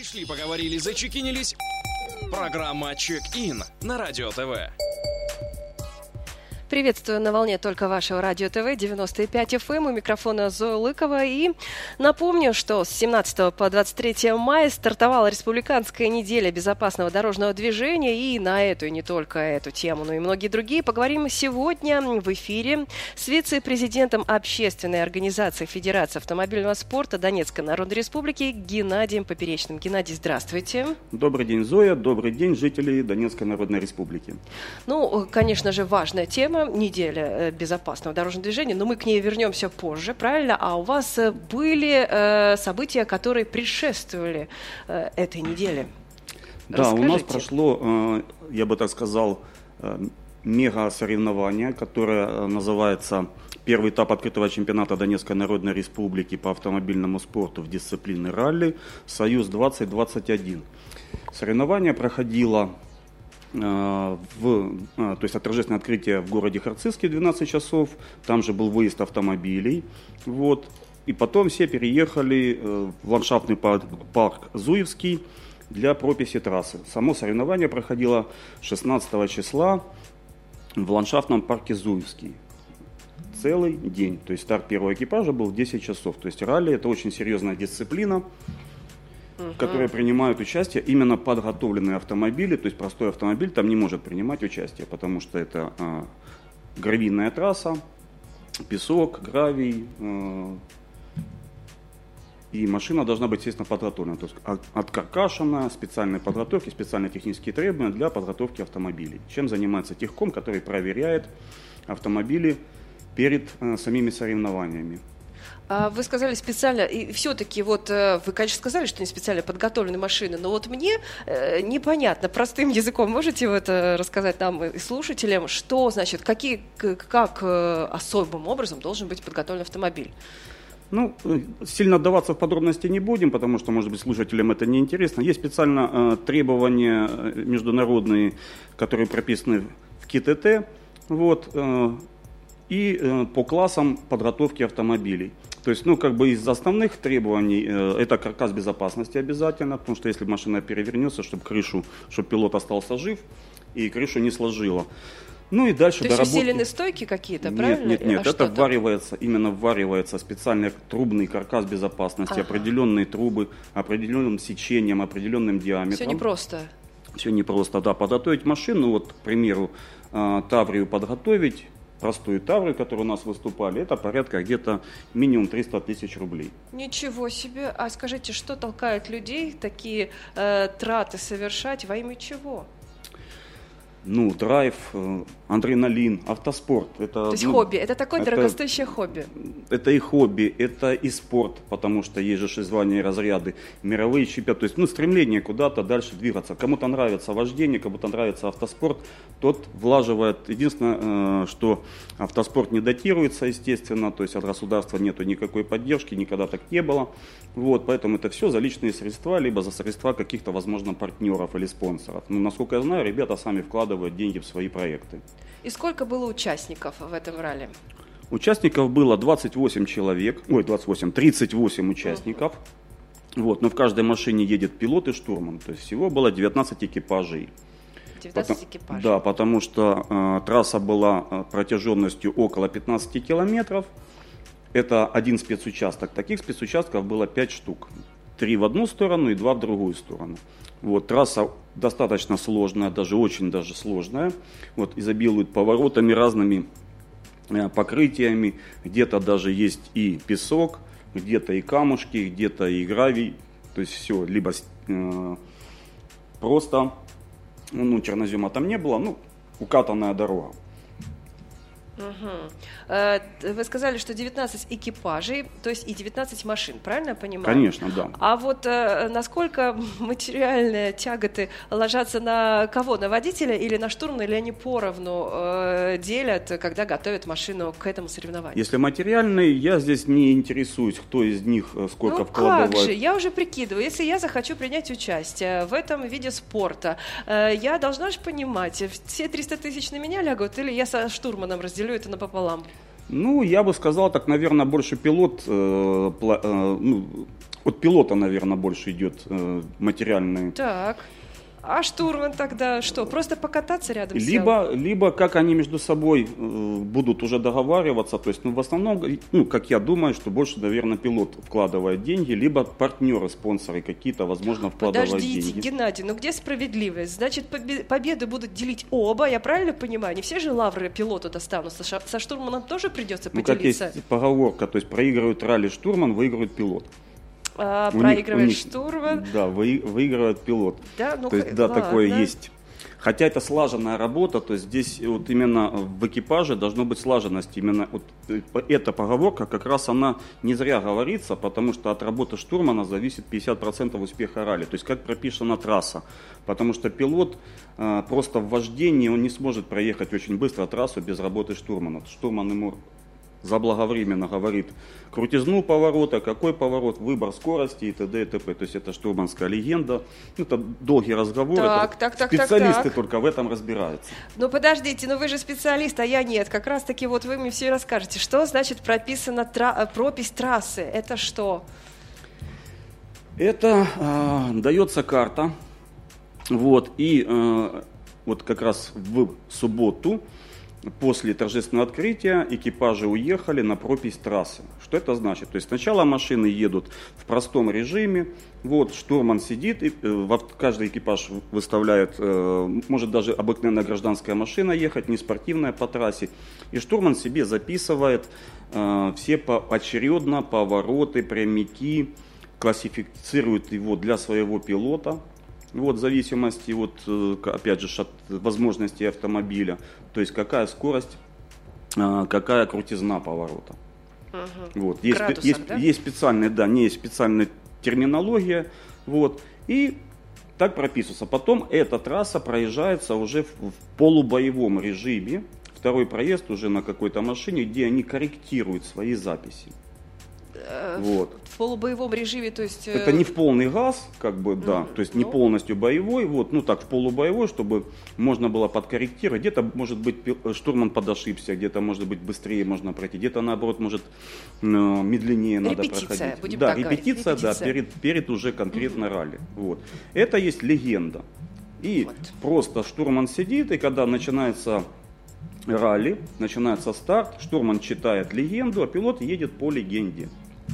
Пришли, поговорили, зачекинились. Программа «Чек-ин» на Радио ТВ. Приветствую на волне только вашего Радио ТВ 95 FM. У микрофона Зоя Лыкова. И напомню, что с 17 по 23 мая стартовала Республиканская неделя безопасного дорожного движения. И на эту, и не только эту тему, но и многие другие поговорим сегодня в эфире с вице-президентом общественной организации Федерации автомобильного спорта Донецкой Народной Республики Геннадием Поперечным. Геннадий, здравствуйте. Добрый день, Зоя. Добрый день, жители Донецкой Народной Республики. Ну, конечно же, важная тема. Неделя безопасного дорожного движения, но мы к ней вернемся позже, правильно? А у вас были события, которые предшествовали этой неделе. Да, Расскажите. У нас прошло, я бы так сказал, мега-соревнование, которое называется первый этап открытого чемпионата Донецкой Народной Республики по автомобильному спорту в дисциплине ралли «Союз-2021». Соревнование проходило то есть торжественное открытие в городе Харциске в 12 часов, там же был выезд автомобилей, вот, и потом все переехали в ландшафтный парк Зуевский для прописи трассы. Само соревнование проходило 16 числа в ландшафтном парке Зуевский. Целый день, то есть старт первого экипажа был в 10 часов, то есть ралли это очень серьезная дисциплина, в которой принимают участие именно подготовленные автомобили, то есть простой автомобиль там не может принимать участие, потому что это гравийная трасса, песок, гравий, и машина должна быть, естественно, подготовлена, то есть откаркашенная, специальной подготовки, специальные технические требования для подготовки автомобилей. Чем занимается техком, который проверяет автомобили перед самими соревнованиями. Вы сказали специально, и все-таки вот вы, конечно, сказали, что не специально подготовлены машины, но вот мне непонятно, простым языком можете вот рассказать нам и слушателям, что значит, как особым образом должен быть подготовлен автомобиль? Ну, сильно отдаваться в подробности не будем, потому что, может быть, слушателям это не интересно. Есть специально требования международные, которые прописаны в КТТ, вот, и по классам подготовки автомобилей. То есть, из основных требований это каркас безопасности обязательно, потому что если машина перевернется, чтобы пилот остался жив и крышу не сложило. Ну и дальше доработки. То есть усилены стойки какие-то, правильно? Нет, это вваривается специальный трубный каркас безопасности, определенные трубы, определенным сечением, определенным диаметром. Все непросто. Все непросто, да. Подготовить машину, вот, к примеру, Таврию подготовить, простую Таврию, которую у нас выступали, это порядка где-то минимум 300 тысяч рублей. Ничего себе. А скажите, что толкает людей такие траты совершать, во имя чего? Драйв, адреналин, автоспорт. То есть хобби, это такое дорогостоящее хобби? Это и хобби, это и спорт, потому что есть же звания и разряды, мировые чемпионаты. То есть стремление куда-то дальше двигаться. Кому-то нравится вождение, кому-то нравится автоспорт, тот влаживает. Единственное, что автоспорт не датируется, естественно, то есть от государства нету никакой поддержки, никогда так не было. Вот, поэтому это все за личные средства, либо за средства каких-то, возможно, партнеров или спонсоров. Насколько я знаю, ребята сами вкладывают деньги в свои проекты. И сколько было участников в этом ралли? Участников было 38 участников. Вот, но в каждой машине едет пилот и штурман. То есть всего было 19 экипажей. 19 экипажей. Да, потому что трасса была протяженностью около 15 километров. Это один спецучасток. Таких спецучастков было 5 штук. 3 в одну сторону и 2 в другую сторону. Вот, трасса достаточно сложная, очень сложная. Вот, изобилует поворотами, разными покрытиями. Где-то даже есть и песок, где-то и камушки, где-то и гравий. То есть все, либо просто, чернозема там не было, укатанная дорога. Вы сказали, что 19 экипажей, то есть и 19 машин, правильно я понимаю? Конечно, да. А вот насколько материальные тяготы ложатся на кого? На водителя или на штурмана, или они поровну делят, когда готовят машину к этому соревнованию? Если материальные, я здесь не интересуюсь, кто из них сколько вкладывает. Как же, я уже прикидываю, если я захочу принять участие в этом виде спорта, я должна же понимать, все 300 тысяч на меня лягут, или я со штурманом разделю это напополам? Я бы сказал, так, наверное, больше пилот от пилота, наверное, больше идет материальный. Так. А штурман тогда что? Просто покататься рядом с ним? Либо как они между собой будут уже договариваться. То есть, в основном, как я думаю, что больше, наверное, пилот вкладывает деньги, либо партнеры, спонсоры какие-то, возможно, вкладывают деньги. Подождите, Геннадий, где справедливость? Значит, победы будут делить оба, я правильно понимаю? Не все же лавры пилоту достанутся, со штурманом тоже придется поделиться? Как есть поговорка, то есть проигрывает ралли штурман, выигрывает пилот. Проигрывает штурман. Да, выигрывает пилот. Да, то есть, такое есть. Хотя это слаженная работа, то есть здесь вот именно в экипаже должно быть слаженность. Именно вот эта поговорка, как раз она не зря говорится, потому что от работы штурмана зависит 50% успеха ралли. То есть как прописана трасса. Потому что пилот просто в вождении, он не сможет проехать очень быстро трассу без работы штурмана. Штурман ему заблаговременно говорит крутизну поворота, какой поворот, выбор скорости и т.д. и т.п. То есть это штурманская легенда. Это долгий разговор. Специалисты только в этом разбираются. Подождите, вы же специалист, а я нет. Как раз таки вы мне все расскажете. Что значит прописана пропись трассы? Это что? Это дается карта. И как раз в субботу после торжественного открытия экипажи уехали на пропись трассы. Что это значит? То есть сначала машины едут в простом режиме, штурман сидит, и каждый экипаж выставляет, может даже обыкновенная гражданская машина ехать, не спортивная по трассе, и штурман себе записывает все поочередно повороты, прямики, классифицирует его для своего пилота. В зависимости опять же, от возможностей автомобиля, то есть какая скорость, какая крутизна поворота. Есть специальная терминология, и так прописывается. Потом эта трасса проезжается уже в полубоевом режиме, второй проезд уже на какой-то машине, где они корректируют свои записи. В полубоевом режиме, то есть... Это не в полный газ, то есть не полностью боевой, в полубоевой, чтобы можно было подкорректировать. Где-то, может быть, штурман подошибся, где-то, может быть, быстрее можно пройти, где-то, наоборот, может, медленнее надо проходить. Будем так говорить. Репетиция, перед уже конкретно ралли. Это есть легенда. И просто штурман сидит, и когда начинается ралли, начинается старт, штурман читает легенду, а пилот едет по легенде.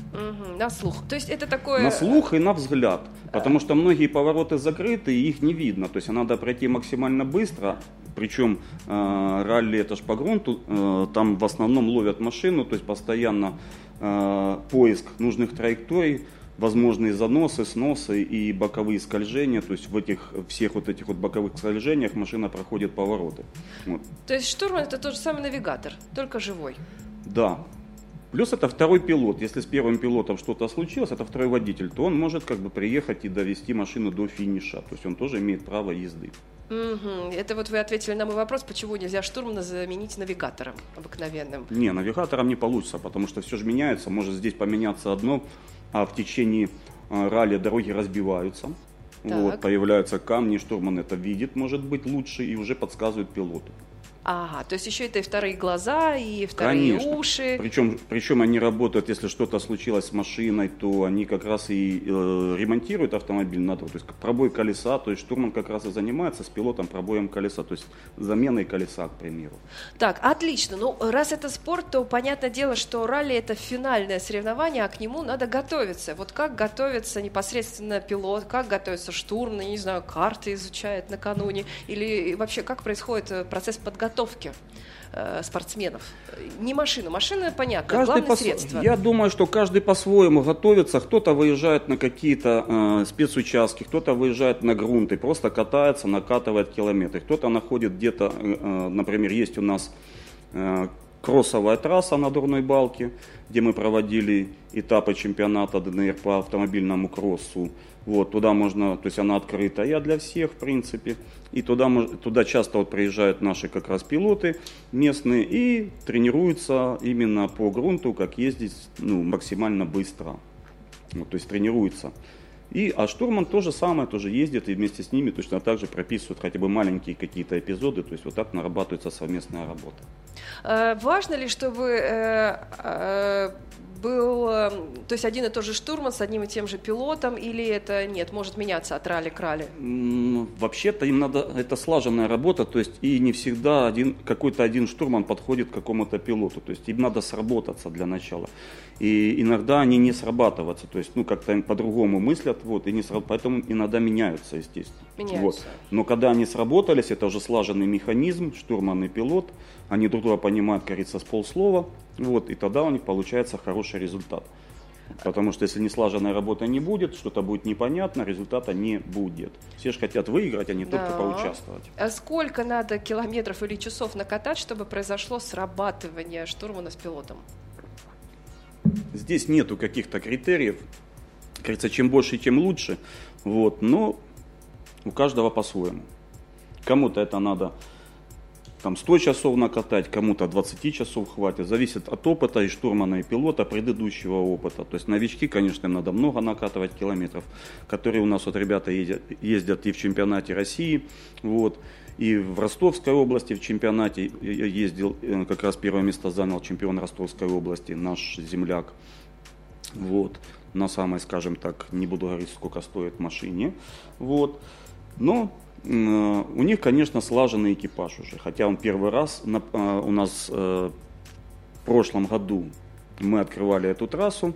На слух. То есть это такое... На слух и на взгляд. Потому что многие повороты закрыты, и их не видно. То есть надо пройти максимально быстро. Причем ралли это ж по грунту. Там в основном ловят машину. То есть постоянно поиск нужных траекторий. Возможные заносы, сносы и боковые скольжения. То есть в всех этих боковых скольжениях машина проходит повороты. То есть штурман это тот же самый навигатор, только живой. Да. Плюс это второй пилот. Если с первым пилотом что-то случилось, это второй водитель, то он может приехать и довести машину до финиша. То есть он тоже имеет право езды. Это вы ответили на мой вопрос, почему нельзя штурмана заменить навигатором обыкновенным. Не, навигатором не получится, потому что все же меняется. Может здесь поменяться одно, а в течение ралли дороги разбиваются. Появляются камни, штурман это видит, может быть, лучше и уже подсказывает пилоту. Ага, то есть еще это и вторые глаза, и вторые уши. Причем они работают, если что-то случилось с машиной, то они как раз и ремонтируют автомобиль на дорогу. То есть пробой колеса, то есть штурман как раз и занимается с пилотом пробоем колеса, то есть заменой колеса, к примеру. Так, отлично. Раз это спорт, то понятное дело, что ралли это финальное соревнование, а к нему надо готовиться. Как готовится непосредственно пилот, как готовится штурман, не знаю, карты изучает накануне, или вообще как происходит процесс подготовки спортсменов? Не машина. Машина, понятно, главное средство. Я думаю, что каждый по-своему готовится. Кто-то выезжает на какие-то спецучастки, кто-то выезжает на грунт и просто катается, накатывает километры. Кто-то находит где-то, например, есть у нас кроссовая трасса на Дурной Балке, где мы проводили этапы чемпионата ДНР по автомобильному кроссу. Туда можно, то есть она открытая для всех, в принципе. И туда часто приезжают наши как раз пилоты местные и тренируются именно по грунту, как ездить максимально быстро. То есть тренируются. А штурман то же самое, тоже ездит и вместе с ними точно так же прописывают хотя бы маленькие какие-то эпизоды, то есть так нарабатывается совместная работа. Важно ли, чтобы был, то есть один и тот же штурман с одним и тем же пилотом, или это нет, может меняться от ралли к ралли? Вообще-то им надо, это слаженная работа, то есть и не всегда какой-то один штурман подходит к какому-то пилоту, то есть им надо сработаться для начала. И иногда они не срабатываются, то есть как-то им по-другому мыслят, поэтому иногда меняются, естественно. Меняются. Но когда они сработались, это уже слаженный механизм, штурман и пилот, они друг друга понимают, как говорится, с полслова, и тогда у них получается хороший результат. Потому что если не слаженной работы не будет, что-то будет непонятно, результата не будет. Все же хотят выиграть, а не только поучаствовать. А сколько надо километров или часов накатать, чтобы произошло срабатывание штурмана с пилотом? Здесь нету каких-то критериев. Кажется, чем больше, тем лучше. Но у каждого по-своему. Кому-то это надо 100 часов накатать, кому-то 20 часов хватит. Зависит от опыта и штурмана, и пилота, предыдущего опыта. То есть новички, конечно, им надо много накатывать километров, которые у нас ребята ездят и в чемпионате России. И в Ростовской области в чемпионате ездил, как раз первое место занял чемпион Ростовской области, наш земляк. На самой, скажем так, не буду говорить, сколько стоит машине. Но у них, конечно, слаженный экипаж уже. Хотя он первый раз у нас в прошлом году мы открывали эту трассу,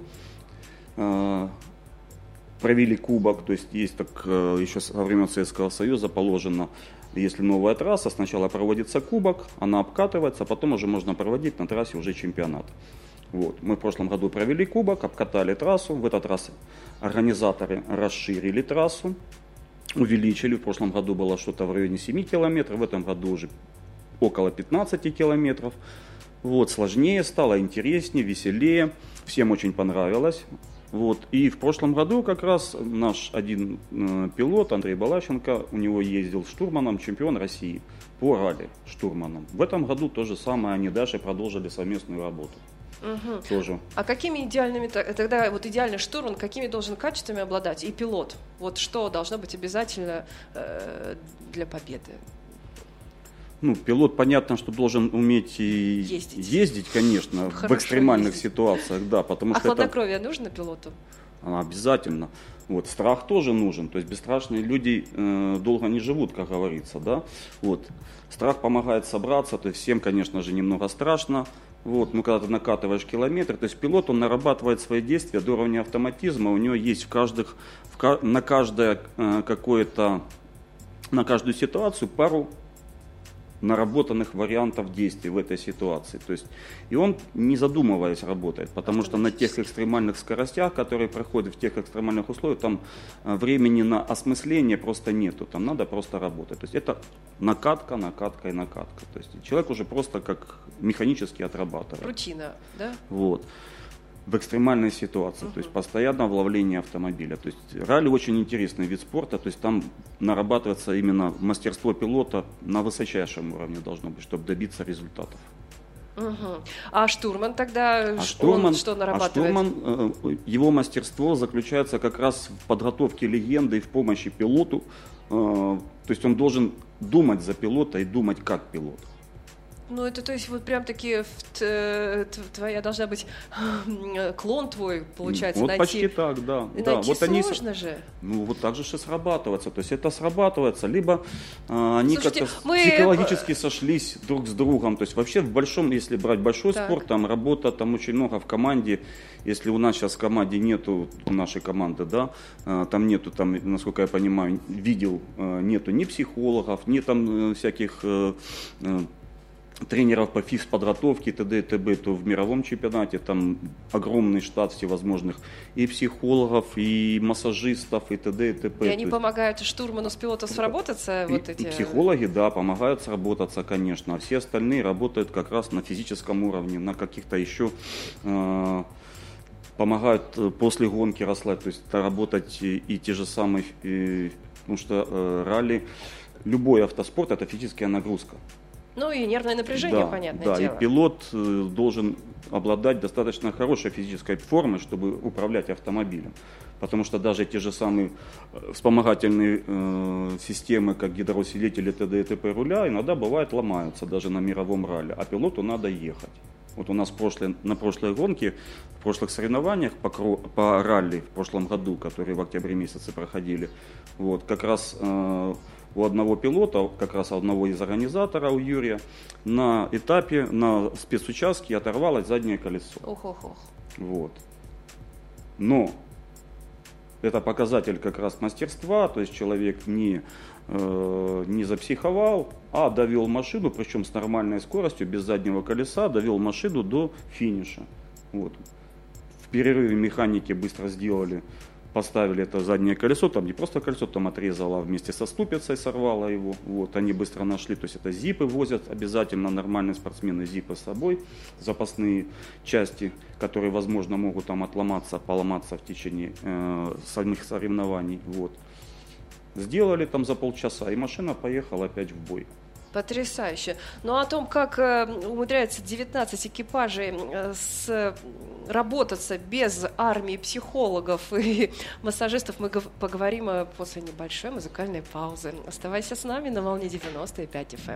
провели кубок, то есть так еще со времен Советского Союза положено. Если новая трасса, сначала проводится кубок, она обкатывается, а потом уже можно проводить на трассе уже чемпионат. Мы в прошлом году провели кубок, обкатали трассу. В этот раз организаторы расширили трассу, увеличили. В прошлом году было что-то в районе 7 километров, в этом году уже около 15 километров. Сложнее стало, интереснее, веселее. Всем очень понравилось. И в прошлом году как раз наш один пилот, Андрей Балащенко, у него ездил штурманом, чемпион России по ралли штурманом. В этом году то же самое, они дальше продолжили совместную работу. Угу. Тоже. А какими идеальными, тогда идеальный штурман, какими должен качествами обладать и пилот? Что должно быть обязательно для победы? Пилот, понятно, что должен уметь ездить, конечно, в экстремальных ситуациях, да, потому что хладнокровие нужно пилоту? Обязательно. Страх тоже нужен, то есть бесстрашные люди долго не живут, как говорится, да. Страх помогает собраться, то есть всем, конечно же, немного страшно. Когда ты накатываешь километр, то есть пилот, он нарабатывает свои действия до уровня автоматизма, у него есть на каждую ситуацию пару наработанных вариантов действий в этой ситуации. То есть, и он, не задумываясь, работает, потому что на тех экстремальных скоростях, которые проходят в тех экстремальных условиях, там времени на осмысление просто нету, там надо просто работать. То есть это накатка, накатка и накатка. То есть человек уже просто как механически отрабатывает. Рутина, да? В экстремальной ситуации, то есть постоянно вловление автомобиля. То есть ралли очень интересный вид спорта, то есть там нарабатывается именно мастерство пилота на высочайшем уровне должно быть, чтобы добиться результатов. А штурман тогда он что нарабатывает? Его мастерство заключается как раз в подготовке легенды и в помощи пилоту. То есть он должен думать за пилота и думать как пилот. Это то есть прям таки твоя должна быть клон твой, получается, найти. Почти так, да. Найти сложно же. Так же и срабатываться. То есть это срабатывается, либо они как-то психологически сошлись друг с другом. То есть вообще если брать большой спорт, там работа, там очень много в команде. Если у нас сейчас в команде нету, у нашей команды, да, там нету, насколько я понимаю, нету ни психологов, ни там всяких тренеров по физподготовке, т.д. и т.б., то в мировом чемпионате там огромный штат всевозможных и психологов, и массажистов, и т.д. и т.п. И они помогают штурману с пилотом сработаться? И психологи, да, помогают сработаться, конечно, а все остальные работают как раз на физическом уровне, на каких-то еще помогают после гонки расслабить, то есть работать и те же самые, потому что ралли, любой автоспорт – это физическая нагрузка. И нервное напряжение, понятное дело. Да, и пилот должен обладать достаточно хорошей физической формой, чтобы управлять автомобилем. Потому что даже те же самые вспомогательные системы, как гидроусилители, т.д. и т.п. руля, иногда бывает ломаются даже на мировом ралли, а пилоту надо ехать. Вот у нас на прошлой гонке, в прошлых соревнованиях по ралли в прошлом году, которые в октябре месяце проходили, вот, как раз у одного пилота, как раз у одного из организаторов, у Юрия, на этапе, на спецучастке оторвалось заднее колесо. Ох-ох-ох. Вот. Но это показатель как раз мастерства, то есть человек не запсиховал, а довел машину, причем с нормальной скоростью, без заднего колеса, довел машину до финиша. Вот. В перерыве механики быстро поставили это заднее колесо, там не просто колесо, там отрезало, вместе со ступицей сорвало его. Вот. Они быстро нашли, то есть это зипы возят обязательно, нормальные спортсмены зипы с собой, запасные части, которые, возможно, могут там поломаться в течение самих соревнований. Вот. Сделали там за полчаса, и машина поехала опять в бой. Потрясающе. Но о том, как умудряются 19 экипажей работаться без армии психологов и массажистов, мы поговорим после небольшой музыкальной паузы. Оставайся с нами на волне 90,5 FM.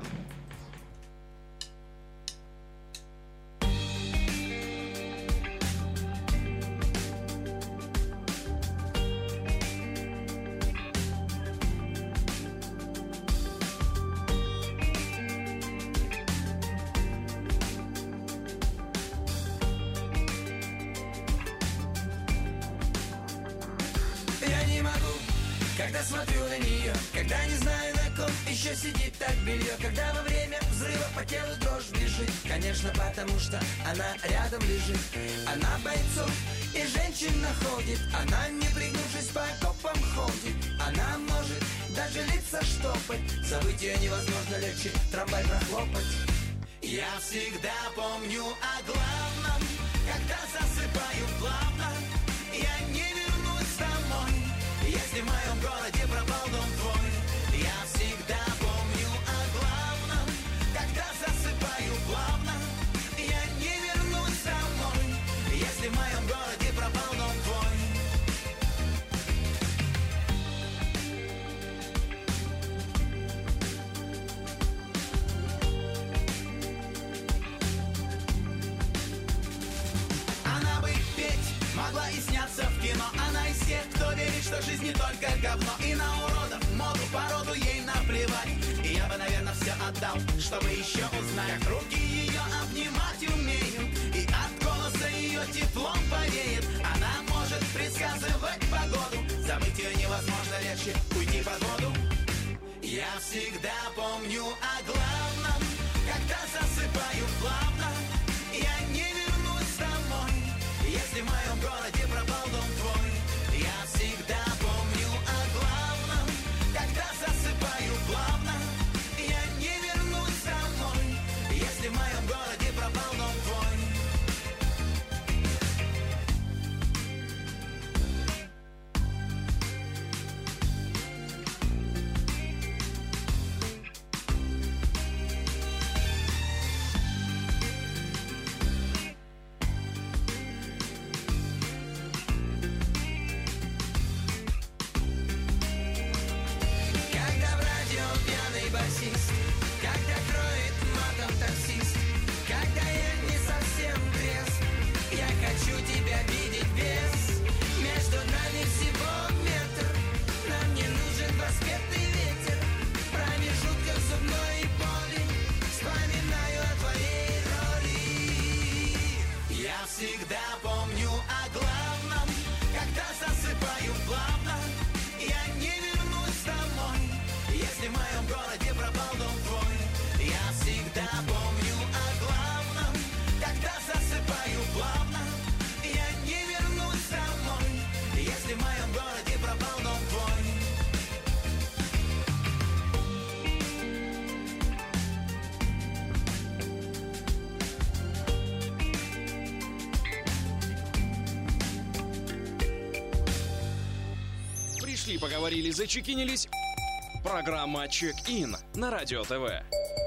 Когда смотрю на нее, когда не знаю, на ком еще сидит так белье, когда во время взрыва по телу дрожь бежит, конечно, потому что она рядом лежит. Она бойцов и женщин находит, она, не пригнувшись, по окопам ходит. Она может даже лица штопать, забыть ее невозможно, легче трамвай прохлопать. Я всегда помню о главном, когда засыпаю плавно, я не вернусь домой, если в моем городе пропал дом твой. Я всегда помню о главном, когда засыпаю плавно, я не вернусь домой, если в моем городе пропал дом твой. Она бы петь могла и сняться в кино. Она из тех, кто верит, что жизнь не только говно. И на уродов, моду, породу ей наплевать. И я бы, наверное, все отдал, чтобы еще узнать, как руки ее обнимать умеют, и от голоса ее теплом повеет. Она может предсказывать погоду, забыть ее невозможно, легче уйти под воду. Я всегда помню о главном, когда засыпаю плавно, я не вернусь домой, если в моем городе пропал дом твой. Я всегда помню о главном, когда засыпаю плавно, я не вернусь домой, если в моем городе пропал дом твой. Когда кроет матом таксист, когда я не совсем трезв, я хочу тебя видеть без. Между нами всего метр, нам не нужен проспектный ветер. В промежутках зубной боли вспоминаю о твоей роли. Я всегда помню о главном, когда засыпаю плавно, я не вернусь домой, если в моем городе пропал дом твой. Я всегда помню о главном, когда засыпаю плавно, я не вернусь домой, если в моем городе пропал дом твой. Пришли, поговорили, зачекинились. Программа «Чек-ин» на Радио ТВ.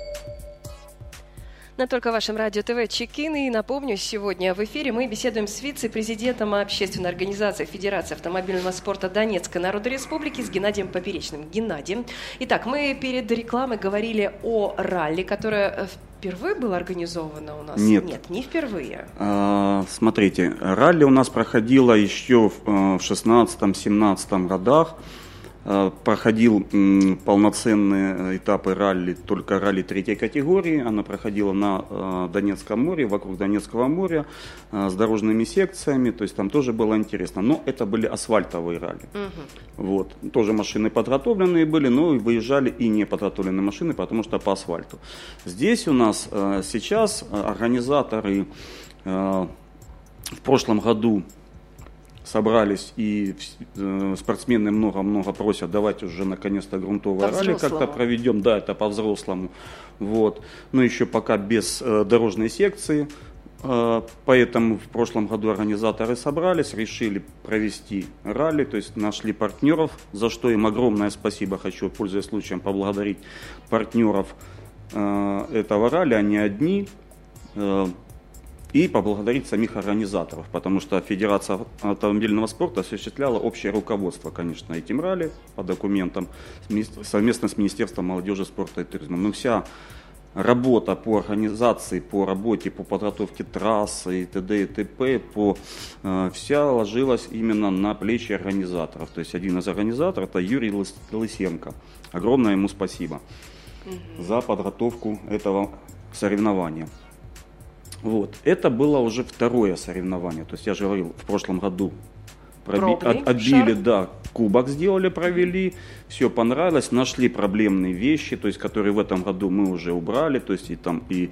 На только вашем Радио ТВ «Чек-ин». И напомню, сегодня в эфире мы беседуем с вице-президентом общественной организации Федерации автомобильного спорта Донецкой Народной Республики с Геннадием Поперечным. Геннадий. Итак, мы перед рекламой говорили о ралли, которое впервые было организовано у нас? Нет, не впервые. Смотрите, ралли у нас проходило еще в 16-17 годах. Проходил полноценные этапы ралли, только ралли третьей категории. Она проходила на Донецком море, вокруг Донецкого моря, с дорожными секциями. То есть там тоже было интересно. Но это были асфальтовые ралли. Вот. Тоже машины подготовленные были, но выезжали и неподготовленные машины, потому что по асфальту. Здесь у нас сейчас организаторы в прошлом году собрались, и спортсмены много-много просят, давайте уже наконец-то грунтовое ралли как-то проведем. Да, это по-взрослому. Вот. Но еще пока без дорожной секции. Поэтому в прошлом году организаторы собрались, решили провести ралли, то есть нашли партнеров, за что им огромное спасибо. Хочу, пользуясь случаем, поблагодарить партнеров этого ралли, они одни. И поблагодарить самих организаторов, потому что Федерация автомобильного спорта осуществляла общее руководство, конечно, этим ралли по документам совместно с Министерством молодежи, спорта и туризма. Но вся работа по организации, по работе, по подготовке трассы и т.д. и т.п. Вся ложилась именно на плечи организаторов. То есть один из организаторов — это Юрий Лысенко. Огромное ему спасибо за подготовку этого соревнования. Вот. Это было уже второе соревнование. То есть я же говорил, в прошлом году отбили, да, кубок сделали, провели, все понравилось, нашли проблемные вещи, то есть которые в этом году мы уже убрали, то есть и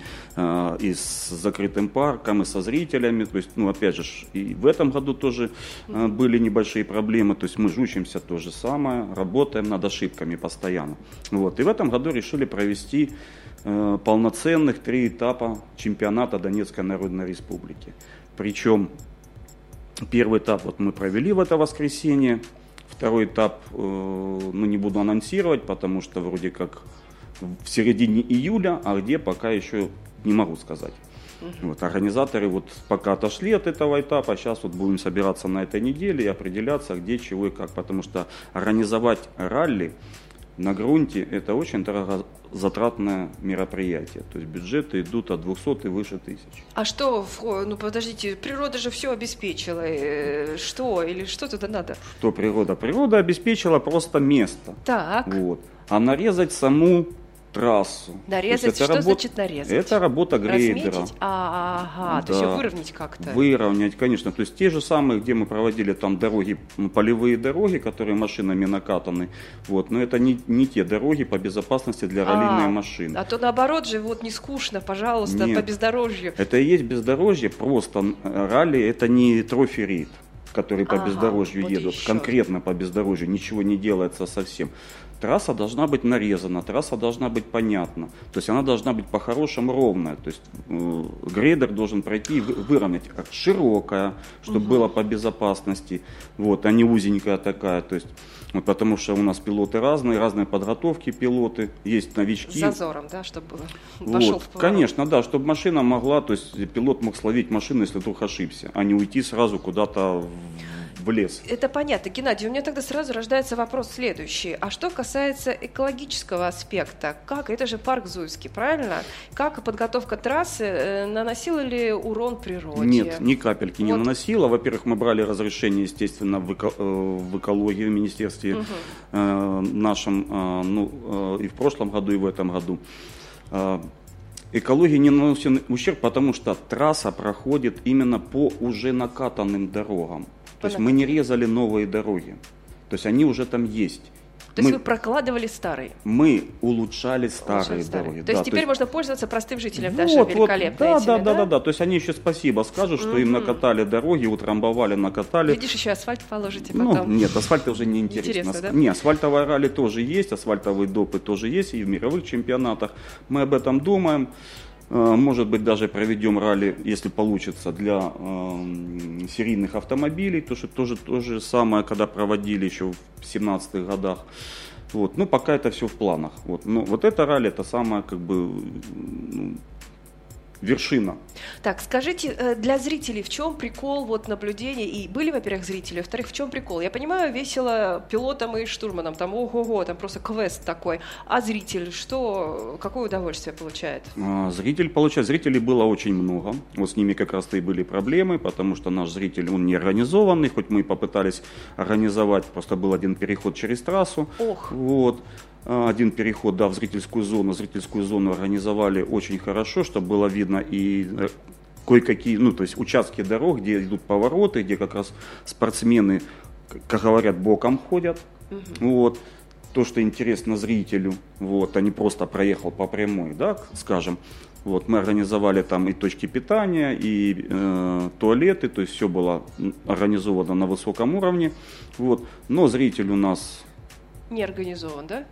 с закрытым парком, и со зрителями, то есть, опять же, и в этом году тоже были небольшие проблемы, то есть мы же учимся то же самое, работаем над ошибками постоянно. Вот. И в этом году решили провести полноценных 3 этапа чемпионата Донецкой Народной Республики. Причем первый этап мы провели в это воскресенье, второй этап не буду анонсировать, потому что вроде как в середине июля, а где пока еще не могу сказать. Вот, организаторы пока отошли от этого этапа, сейчас будем собираться на этой неделе и определяться, где, чего и как, потому что организовать ралли на грунте — это очень дорогозатратное мероприятие. То есть бюджеты идут от 200 и выше тысяч. А что, подождите, природа же все обеспечила. Что? Или что туда надо? Что природа? Природа обеспечила просто место. Так. Вот. А нарезать саму трассу. Нарезать? Что значит нарезать? Это работа грейдера. Разметить? Да. То есть выровнять как-то? Выровнять, конечно. То есть те же самые, где мы проводили там дороги, полевые дороги, которые машинами накатаны. Вот. Но это не те дороги по безопасности для раллийной машины. А то наоборот же, не скучно, пожалуйста, Нет, по бездорожью. Это и есть бездорожье, просто ралли — это не трофи-рейд, которые по бездорожью едут, конкретно по бездорожью, ничего не делается совсем. Трасса должна быть нарезана, трасса должна быть понятна, то есть она должна быть по-хорошему ровная, то есть грейдер должен пройти и выровнять, широкая, чтобы было по безопасности, а не узенькая такая, то есть потому что у нас пилоты разные подготовки пилоты, есть новички. С зазором, да, чтобы пошел в поворот. Конечно, да, чтобы машина могла, то есть пилот мог словить машину, если вдруг ошибся, а не уйти сразу куда-то в лес. Это понятно. Геннадий, у меня тогда сразу рождается вопрос следующий. А что касается экологического аспекта, это же парк Зуевский, правильно? Как подготовка трассы наносила ли урон природе? Нет, ни капельки не наносила. Во-первых, мы брали разрешение, естественно, в экологии в министерстве нашем, и в прошлом году, и в этом году. Экологии не наносит ущерб, потому что трасса проходит именно по уже накатанным дорогам. То есть мы не резали новые дороги. То есть они уже там есть. То есть вы прокладывали старые? Мы улучшали старые дороги. То есть теперь можно пользоваться простым жителям даже великолепно. Да. То есть они еще спасибо скажут, что им накатали дороги, утрамбовали, накатали. Видишь, еще асфальт положите потом. Нет, асфальт уже не интересно. Да? Не, асфальтовые ралли тоже есть, асфальтовые допы тоже есть и в мировых чемпионатах. Мы об этом думаем. Может быть, даже проведем ралли, если получится, для серийных автомобилей, то же самое, когда проводили еще в 17-х годах. Пока это все в планах. Но это ралли, это самое вершина. Так, скажите, для зрителей в чем прикол вот наблюдения? И были, во-первых, зрители, во-вторых, в чем прикол? Я понимаю, весело пилотам и штурманам, там ого-го, там просто квест такой. А зритель что, какое удовольствие получает? Зрителей было очень много. Вот с ними как раз-то и были проблемы, потому что наш зритель, он не организованный, хоть мы и попытались организовать, просто был один переход через трассу. Ох. Вот. Один переход, да, в зрительскую зону. Зрительскую зону организовали очень хорошо, чтобы было видно и кое-какие, то есть участки дорог, где идут повороты, где как раз спортсмены, как говорят, боком ходят. Вот. То, что интересно зрителю, вот, а не просто проехал по прямой, да, скажем. Вот, мы организовали там и точки питания, и туалеты, то есть все было организовано на высоком уровне. Вот. Но зритель у нас не организован, да?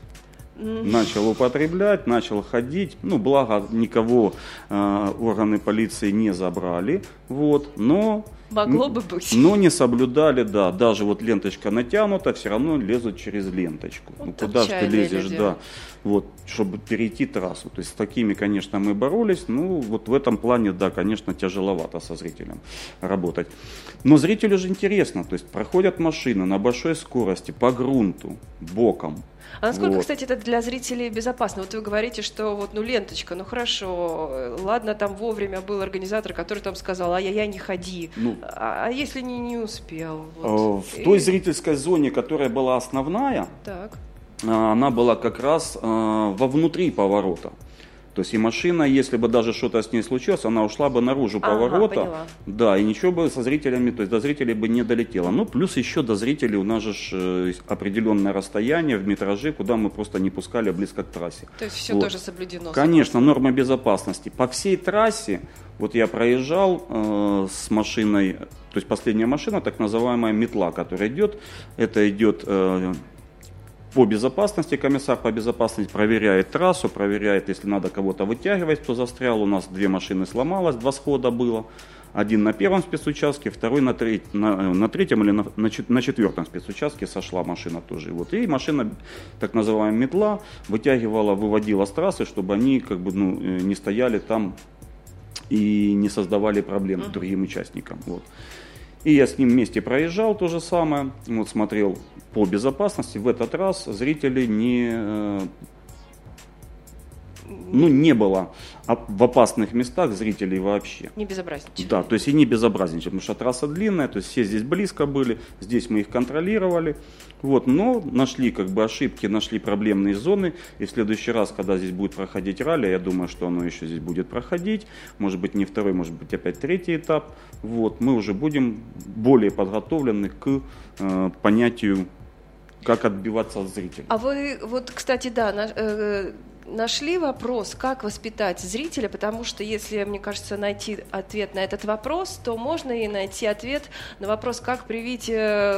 Начал употреблять, начал ходить. Благо никого органы полиции не забрали. Вот, но могло бы быть. Но не соблюдали, да. Даже вот ленточка натянута, все равно лезут через ленточку. Вот куда же ты лезешь, люди. да. Вот, чтобы перейти трассу. То есть с такими, конечно, мы боролись. Вот в этом плане, да, конечно, тяжеловато со зрителем работать. Но зрителю же интересно. То есть проходят машины на большой скорости, по грунту, боком. А насколько, кстати, это для зрителей безопасно? Вот вы говорите, что ленточка, хорошо, ладно, там вовремя был организатор, который там сказал, ай-яй-яй, не ходи. А если не успел? В той зрительской зоне, которая была основная, так. Она была как раз вовнутри поворота. То есть и машина, если бы даже что-то с ней случилось, она ушла бы наружу поворота. Поняла. Да, и ничего бы со зрителями, то есть до зрителей бы не долетело. Плюс еще до зрителей у нас же определенное расстояние в метраже, куда мы просто не пускали близко к трассе. То есть все тоже соблюдено? Конечно, нормы безопасности. По всей трассе, вот я проезжал с машиной, то есть последняя машина, так называемая метла, которая идет, это идет... По безопасности, комиссар по безопасности проверяет трассу, проверяет, если надо кого-то вытягивать, кто застрял. У нас 2 машины сломалось, 2 схода было. Один на первом спецучастке, второй на третьем или на 4-м спецучастке сошла машина тоже. Вот. И машина, так называемая метла, выводила с трассы, чтобы они не стояли там и не создавали проблем другим участникам. Вот. И я с ним вместе проезжал то же самое, смотрел по безопасности. В этот раз зрителей не было в опасных местах зрителей вообще. Не безобразничали. Да, то есть и не безобразничали, потому что трасса длинная, то есть все здесь близко были, здесь мы их контролировали. Вот, но нашли ошибки, нашли проблемные зоны. И в следующий раз, когда здесь будет проходить ралли, я думаю, что оно еще здесь будет проходить. Может быть не второй, может быть опять 3-й этап. Вот, мы уже будем более подготовлены к понятию, как отбиваться от зрителей. А вы, кстати, да, нашли вопрос, как воспитать зрителя, потому что если, мне кажется, найти ответ на этот вопрос, то можно и найти ответ на вопрос, как привить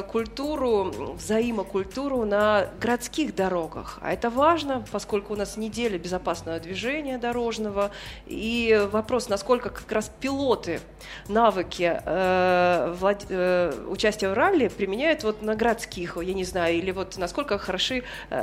взаимокультуру на городских дорогах. А это важно, поскольку у нас неделя безопасного движения дорожного, и вопрос, насколько как раз пилоты навыки участия в ралли применяют на городских, я не знаю, или насколько хороши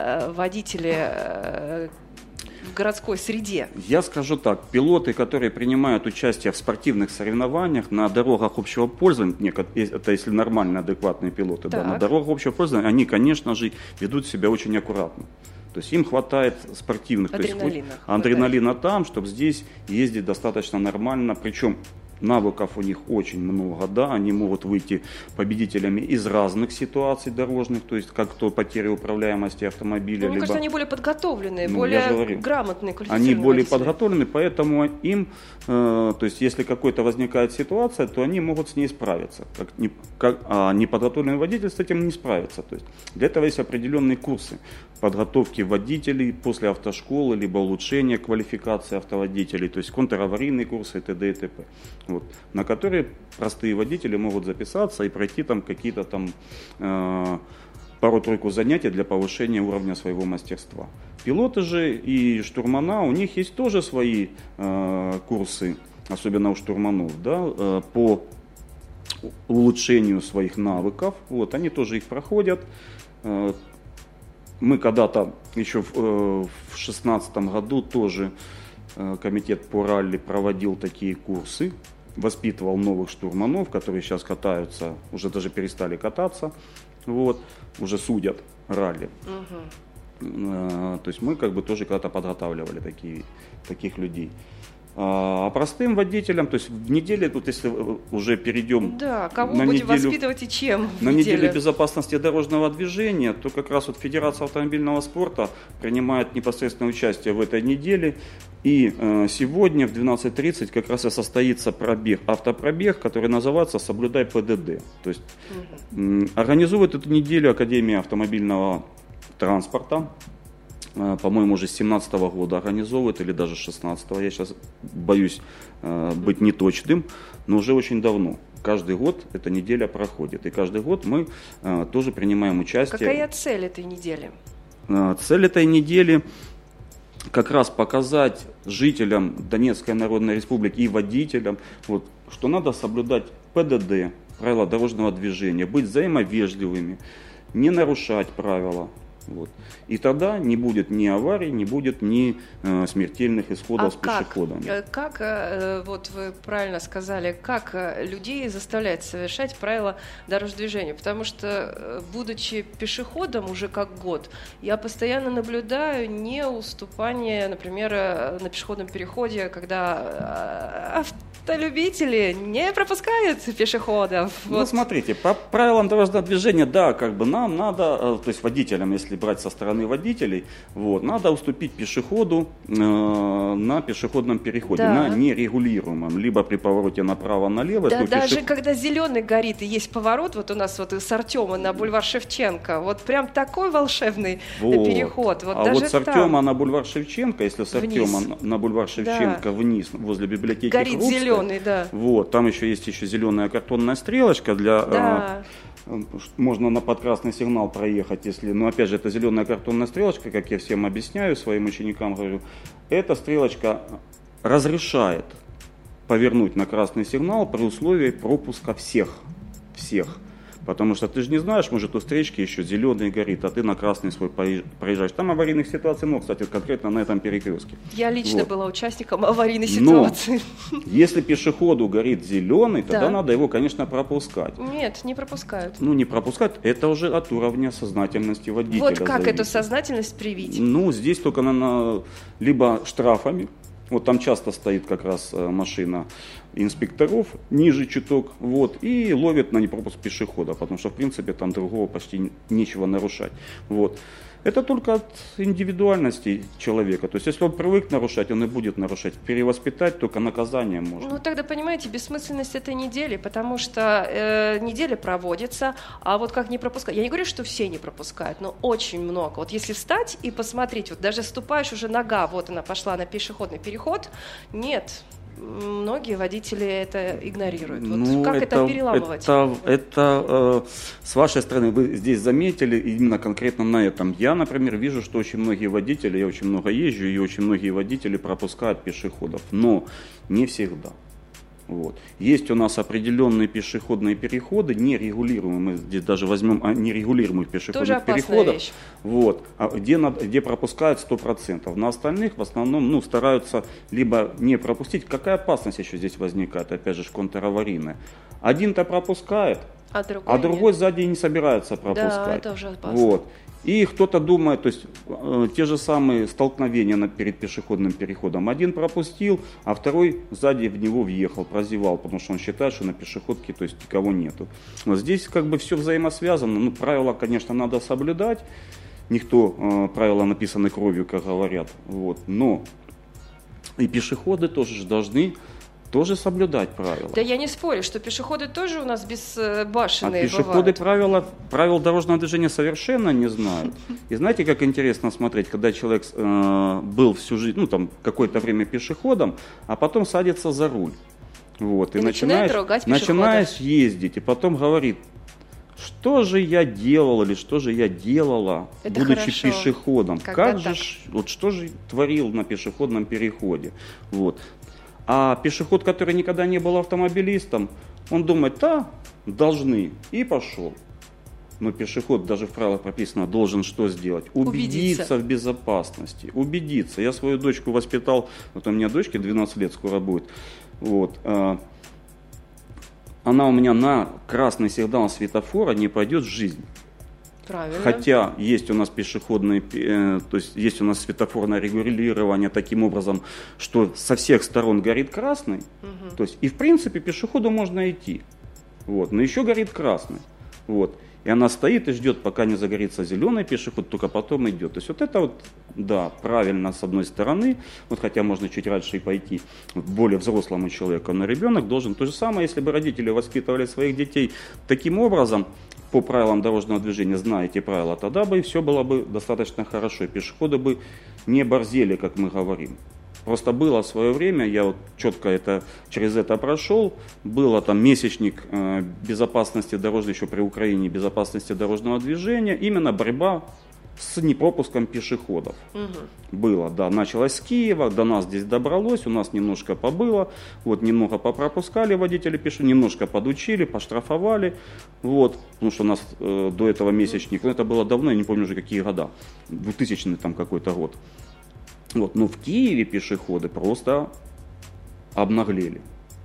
водители в городской среде? Я скажу так, пилоты, которые принимают участие в спортивных соревнованиях на дорогах общего пользования, это если нормальные, адекватные пилоты, да, на дорогах общего пользования, они, конечно же, ведут себя очень аккуратно. То есть им хватает спортивных, адреналина там, чтобы здесь ездить достаточно нормально, причем навыков у них очень много, да, они могут выйти победителями из разных ситуаций дорожных, то есть как то потери управляемости автомобиля. Мне кажется, они более подготовленные, более грамотные, квалифицированные. Они более подготовлены, поэтому им, то есть если какой-то возникает ситуация, то они могут с ней справиться. А неподготовленный водитель с этим не справится. То есть для этого есть определенные курсы подготовки водителей после автошколы, либо улучшения квалификации автоводителей, то есть контраварийные курсы и т.д. и т.п. Вот, на которые простые водители могут записаться и пройти там какие-то там пару-тройку занятий для повышения уровня своего мастерства. Пилоты же и штурмана, у них есть тоже свои курсы, особенно у штурманов, да, по улучшению своих навыков. Вот, они тоже их проходят. Мы когда-то еще в 2016 году тоже комитет по ралли проводил такие курсы, воспитывал новых штурманов, которые сейчас катаются, уже даже перестали кататься, вот, уже судят ралли. То есть мы как бы тоже когда-то подготавливали таких людей. А простым водителям, то есть в неделе, тут если уже перейдем кого на будем неделю, воспитывать и чем на неделю безопасности дорожного движения, то как раз вот Федерация автомобильного спорта принимает непосредственное участие в этой неделе. И сегодня в 12:30 как раз и состоится автопробег, который называется «Соблюдай ПДД». То есть организует эту неделю Академия автомобильного транспорта. По-моему, уже с 2017 года организовывает, или даже с 2016. Я сейчас боюсь быть неточным, но уже очень давно. Каждый год эта неделя проходит. И каждый год мы тоже принимаем участие. Какая цель этой недели? Цель этой недели как раз показать жителям Донецкой Народной Республики и водителям, вот, что надо соблюдать ПДД, правила дорожного движения, быть взаимовежливыми, не нарушать правила. Вот. И тогда не будет ни аварий, не будет ни смертельных исходов с пешеходами. Как, вот вы правильно сказали, как людей заставлять совершать правила дорожного движения? Потому что, будучи пешеходом уже как год, я постоянно наблюдаю неуступание, например, на пешеходном переходе, когда автолюбители не пропускают пешеходов. Ну, вот. Смотрите, по правилам дорожного движения, да, как бы нам надо, то есть водителям, если брать со стороны водителей, вот, надо уступить пешеходу на пешеходном переходе, на нерегулируемом, либо при повороте направо-налево. Да, даже когда зеленый горит и есть поворот, вот у нас вот с Артема на бульвар Шевченко, вот прям такой волшебный переход. Вот а даже вот с Артема на бульвар Шевченко, если с Артема на бульвар Шевченко вниз, возле библиотеки горит Крупской, зеленый, да. Вот, там есть еще зеленая картонная стрелочка для... Можно на подкрасный сигнал проехать, если, но опять же, это зеленая картонная стрелочка, как я всем объясняю, своим ученикам говорю, эта стрелочка разрешает повернуть на красный сигнал при условии пропуска всех. Потому что ты же не знаешь, может у встречки еще зеленый горит, а ты на красный свой проезжаешь. Там аварийных ситуаций много, кстати, конкретно на этом перекрестке. Я лично была участником аварийной ситуации. Но если пешеходу горит зеленый, тогда надо его, конечно, пропускать. Нет, не пропускают. Ну, не пропускать, это уже от уровня сознательности водителя. Вот как зависит. эту сознательность привить? Ну, здесь только либо штрафами. Вот там часто стоит как раз машина инспекторов, ниже чуток, вот, и ловят на непропуск пешехода, потому что, в принципе, там другого почти нечего нарушать. Вот. Это только от индивидуальности человека. То есть, если он привык нарушать, он и будет нарушать. Перевоспитать только наказанием можно. Ну, тогда, понимаете, бессмысленность этой недели, потому что неделя проводится, а вот как не пропускать. Я не говорю, что все не пропускают, но очень много. Вот если встать и посмотреть, вот даже ступаешь уже нога, вот она пошла на пешеходный переход, нет. Многие водители это игнорируют. Вот ну, как это переламывать? Это с вашей стороны вы здесь заметили именно конкретно на этом. Я, например, вижу, что очень многие водители, я очень много езжу, и очень многие водители пропускают пешеходов, но не всегда. Вот. Есть у нас определенные пешеходные переходы, нерегулируемые, мы здесь даже возьмем нерегулируемых пешеходных переходов, вот, где пропускают 100%. На остальных в основном стараются либо не пропустить. Какая опасность еще здесь возникает, опять же, контраварийная. Один-то пропускает, а другой сзади не собирается пропускать. Да, это уже опасно. Вот. И кто-то думает, то есть те же самые столкновения перед пешеходным переходом. Один пропустил, а второй сзади в него въехал, прозевал, потому что он считает, что на пешеходке, то есть никого нету. Но здесь как бы все взаимосвязано. Ну, правила, конечно, надо соблюдать. Никто правила написаны кровью, как говорят. Вот. Но и пешеходы тоже же должны соблюдать правила. Да я не спорю, что пешеходы тоже у нас безбашенные пешеходы бывают. правил дорожного движения совершенно не знают. И знаете, как интересно смотреть, когда человек был всю жизнь, какое-то время пешеходом, а потом садится за руль. Вот, и начинаешь ездить, и потом говорит, что же я делал или что же я делала, это будучи хорошо. пешеходом? Что же творил на пешеходном переходе? Вот. А пешеход, который никогда не был автомобилистом, он думает, должны, и пошел. Но пешеход, даже в правилах прописано, должен что сделать? Убедиться в безопасности. Убедиться. Я свою дочку воспитал, вот у меня дочке 12 лет скоро будет. Вот. Она у меня на красный сигнал светофора не пойдет в жизнь. Правильно. Хотя есть у нас пешеходные, то есть есть у нас светофорное регулирование таким образом, что со всех сторон горит красный. То есть и в принципе пешеходу можно идти. Вот. Но еще горит красный. Вот. И она стоит и ждет, пока не загорится зеленый пешеход, только потом идет. То есть вот это вот, да, правильно с одной стороны, вот хотя можно чуть раньше и пойти вот, более взрослому человеку, но ребенок должен то же самое, если бы родители воспитывали своих детей таким образом, по правилам дорожного движения, зная эти правила, тогда бы все было бы достаточно хорошо, пешеходы бы не борзели, как мы говорим. Просто было в свое время, я вот четко через это прошел, было там месячник безопасности дорожной, еще при Украине, безопасности дорожного движения, именно борьба с непропуском пешеходов. Было, да, началось с Киева, до нас здесь добралось, у нас немножко побыло, вот, немного попропускали водители пешеходов, немножко подучили, поштрафовали, вот, потому что у нас до этого месячник, ну, это было давно, я не помню уже какие года, 2000-й там какой-то год. Вот, но в Киеве пешеходы просто обнаглели.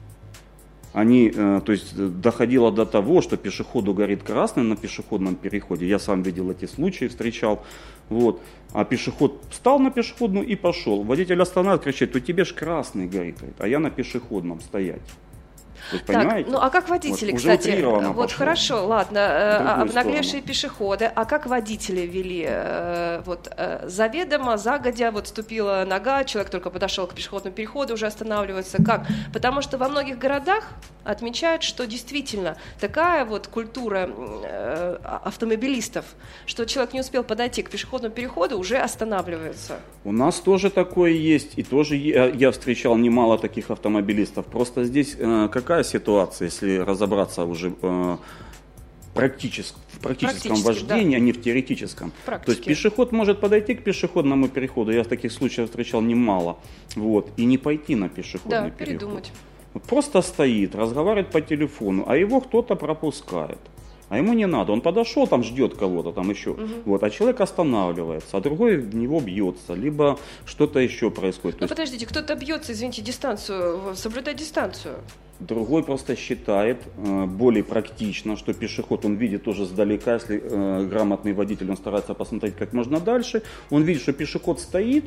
Они, то есть доходило до того, что пешеходу горит красный на пешеходном переходе. Я сам видел эти случаи, встречал. Вот. А пешеход встал на пешеходную и пошел. Водитель останавливает, кричит: "То тебе ж красный горит, а я на пешеходном стоять". Вы так, ну а как водители, вот, кстати, вот пошло. Хорошо, ладно, обнаглевшие пешеходы, а как водители вели? Заведомо, загодя, вот ступила нога, человек только подошел к пешеходному переходу, уже останавливается. Как? Потому что во многих городах отмечают, что действительно такая вот культура автомобилистов, что человек не успел подойти к пешеходному переходу, уже останавливается. У нас тоже такое есть, и тоже я встречал немало таких автомобилистов. Просто здесь какая ситуация, если разобраться уже в практическом вождении, да, а не в теоретическом. То есть пешеход может подойти к пешеходному переходу, я таких случаев встречал немало, вот, и не пойти на пешеходный переход. Передумать. Просто стоит, разговаривает по телефону, а его кто-то пропускает. А ему не надо, он подошел, там ждет кого-то там еще, вот, а человек останавливается, а другой в него бьется, либо что-то еще происходит. Ну подождите, кто-то бьется, извините, дистанцию, соблюдать дистанцию. Другой просто считает более практично, что пешеход, он видит тоже сдалека, если грамотный водитель, он старается посмотреть как можно дальше, он видит, что пешеход стоит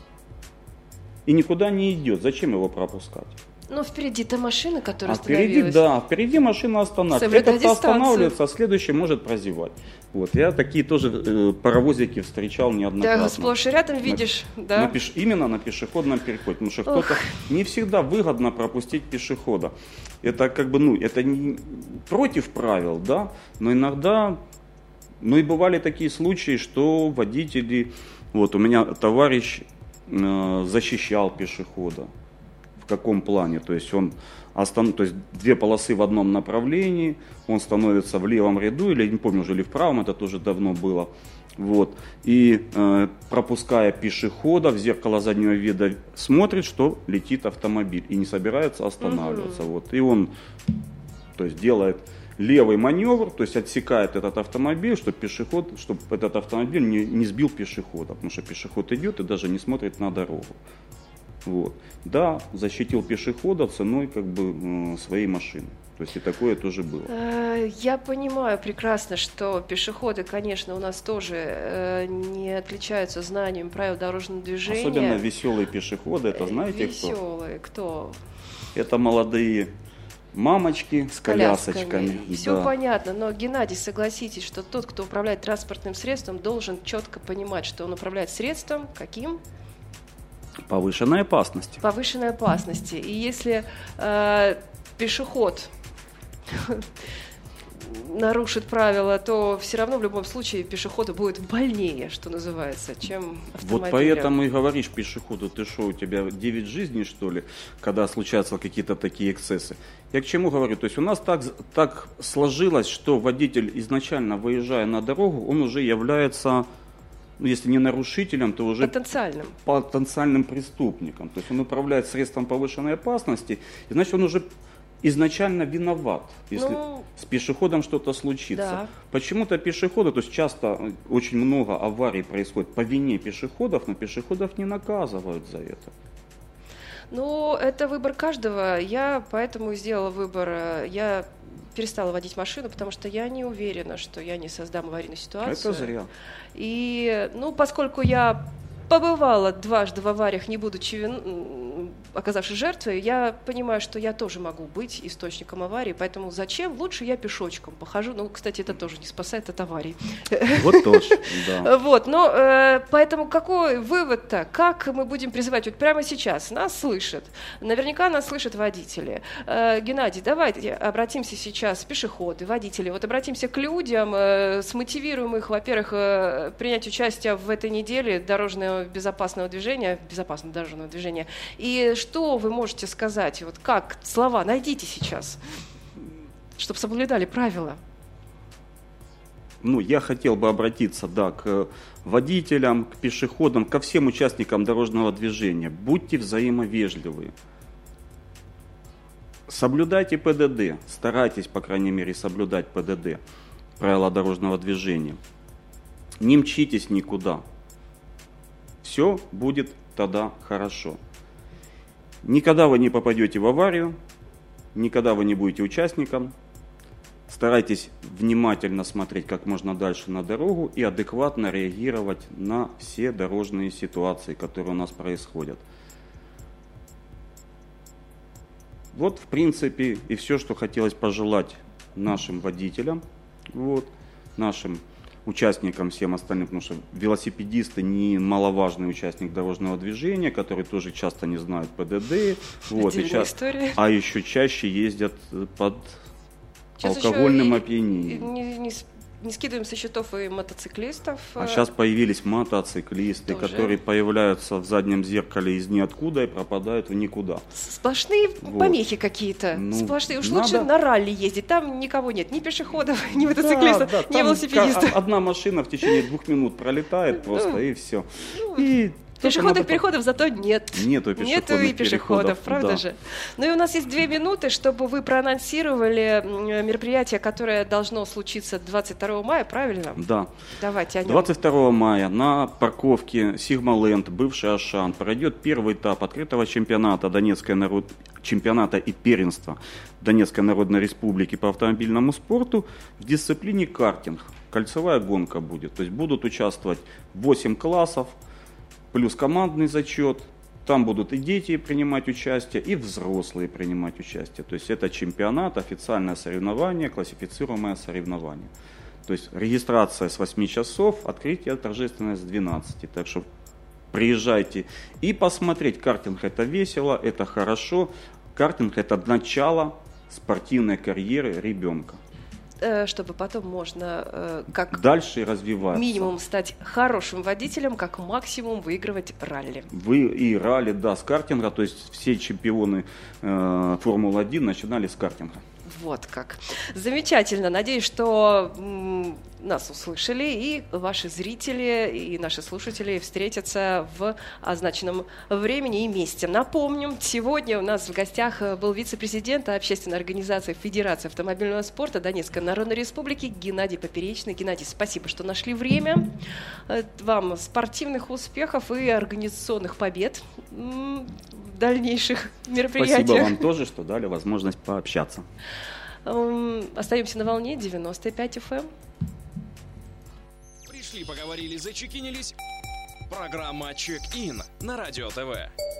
и никуда не идет, зачем его пропускать? Но впереди-то машина, которая остановилась. Впереди машина останавливается. Этот останавливается, а следующий может прозевать. Вот, я такие тоже паровозики встречал неоднократно. Да, сплошь и рядом видишь, да. Именно на пешеходном переходе, потому что кто-то не всегда выгодно пропустить пешехода. Это как бы, это не против правил, да, но иногда, и бывали такие случаи, что водители, вот у меня товарищ защищал пешехода. В каком плане? То есть то есть две полосы в одном направлении, он становится в левом ряду, или не помню уже, или в правом, это тоже давно было. Вот. И пропуская пешехода, в зеркало заднего вида смотрит, что летит автомобиль, и не собирается останавливаться. Вот. И он, то есть, делает левый маневр, то есть отсекает этот автомобиль, чтобы этот автомобиль не сбил пешехода, потому что пешеход идет и даже не смотрит на дорогу. Вот. Да, защитил пешехода ценой своей машины. То есть и такое тоже было. Я понимаю прекрасно, что пешеходы, конечно, у нас тоже не отличаются знанием правил дорожного движения. Особенно веселые пешеходы, это знаете кто? Веселые, кто? Это молодые мамочки с колясочками. Все понятно, но, Геннадий, согласитесь, что тот, кто управляет транспортным средством, должен четко понимать, что он управляет средством каким? Повышенной опасности. Повышенной опасности. И если пешеход нарушит правила, то все равно в любом случае пешеходу будет больнее, что называется, чем автомобилю. Вот поэтому и говоришь пешеходу: ты что, у тебя 9 жизней, что ли, когда случаются какие-то такие эксцессы. Я к чему говорю? То есть у нас так сложилось, что водитель, изначально выезжая на дорогу, он уже является, если не нарушителем, то уже потенциальным преступником. То есть он управляет средством повышенной опасности, и значит он уже изначально виноват, если с пешеходом что-то случится. Да. Почему-то пешеходы, то есть часто очень много аварий происходит по вине пешеходов, но пешеходов не наказывают за это. Ну, это выбор каждого. Я поэтому сделала выбор. Я перестала водить машину, потому что я не уверена, что я не создам аварийную ситуацию. Это зря. И, поскольку я побывала дважды в авариях, не будучи оказавшись жертвой, я понимаю, что я тоже могу быть источником аварии, поэтому зачем? Лучше я пешочком похожу. Кстати, это тоже не спасает от аварий. Вот тоже, да. Поэтому какой вывод-то? Как мы будем призывать? Вот прямо сейчас нас слышат. Наверняка нас слышат водители. Геннадий, давайте обратимся сейчас, пешеходы, водители, обратимся к людям, смотивируем их, во-первых, принять участие в этой неделе безопасного дорожного движения. И что вы можете сказать? Как слова найдите сейчас, чтобы соблюдали правила? Я хотел бы обратиться, к водителям, к пешеходам, ко всем участникам дорожного движения. Будьте взаимовежливы. Соблюдайте ПДД, старайтесь, по крайней мере, соблюдать ПДД, правила дорожного движения. Не мчитесь никуда. Все будет тогда хорошо. Никогда вы не попадете в аварию, никогда вы не будете участником. Старайтесь внимательно смотреть как можно дальше на дорогу и адекватно реагировать на все дорожные ситуации, которые у нас происходят. Вот, в принципе, и все, что хотелось пожелать нашим водителям, нашим участникам, всем остальным, потому что велосипедисты немаловажный участник дорожного движения, которые тоже часто не знают ПДД, а еще чаще ездят под алкогольным опьянением. Не скидываем со счетов и мотоциклистов. А сейчас появились мотоциклисты, тоже, которые появляются в заднем зеркале из ниоткуда и пропадают в никуда. Сплошные помехи какие-то. Сплошные. Уж лучше на ралли ездить. Там никого нет. Ни пешеходов, ни мотоциклистов, ни велосипедистов. Одна машина в течение 2 минут пролетает просто, и все. Пешеходных переходов зато нет. Нету и пешеходов, правда же? И у нас есть 2 минуты, чтобы вы проанонсировали мероприятие, которое должно случиться 22 мая, правильно? Да. Давайте о нем. 22 мая на парковке Сигма-Ленд, бывший Ашан, пройдет первый этап открытого чемпионата чемпионата и первенства Донецкой Народной Республики по автомобильному спорту в дисциплине картинг. Кольцевая гонка будет. То есть будут участвовать 8 классов, плюс командный зачет, там будут и дети принимать участие, и взрослые принимать участие. То есть это чемпионат, официальное соревнование, классифицируемое соревнование. То есть регистрация с 8 часов, открытие торжественное с 12. Так что приезжайте и посмотреть. Картинг это весело, это хорошо. Картинг это начало спортивной карьеры ребенка. Чтобы потом можно как дальше развиваться. Минимум стать хорошим водителем, как максимум выигрывать ралли. И ралли, с картинга, то есть все чемпионы Формулы-1 начинали с картинга. Вот как. Замечательно. Надеюсь, что нас услышали, и ваши зрители, и наши слушатели встретятся в означенном времени и месте. Напомним, сегодня у нас в гостях был вице-президент общественной организации Федерации автомобильного спорта Донецкой Народной Республики Геннадий Поперечный. Геннадий, спасибо, что нашли время. Вам спортивных успехов и организационных побед в дальнейших мероприятиях. Спасибо вам тоже, что дали возможность пообщаться. Остаемся на волне 95 FM. Пришли, поговорили, зачекинились. Программа «Чек-ин» на Радио ТВ.